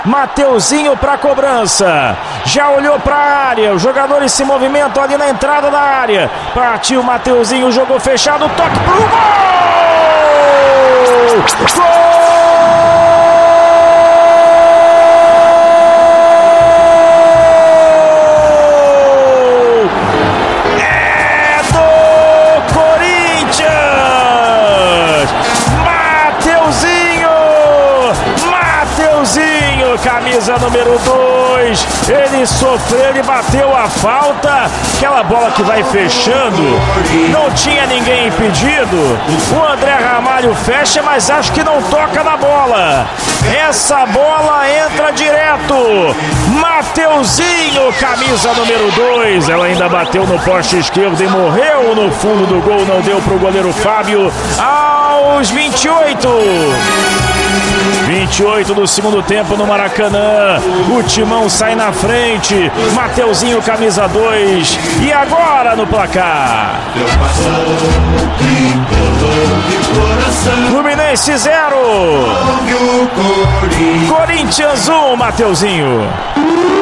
Mateuzinho para cobrança, já olhou para a área, os jogadores se movimentam ali na entrada da área, partiu Mateuzinho, jogou fechado, toque pro gol! Gol! Camisa número 2, ele sofreu, ele bateu a falta, aquela bola que vai fechando, não tinha ninguém impedido, o André Ramalho fecha, mas acho que não toca na bola, essa bola entra direto, Mateuzinho, camisa número 2, ela ainda bateu no poste esquerdo e morreu no fundo do gol, não deu para o goleiro Fábio, aos 28 do segundo tempo no Maracanã, o Timão sai na frente, Mateuzinho camisa 2, e agora no placar Fluminense 0, Corinthians 1, Mateuzinho.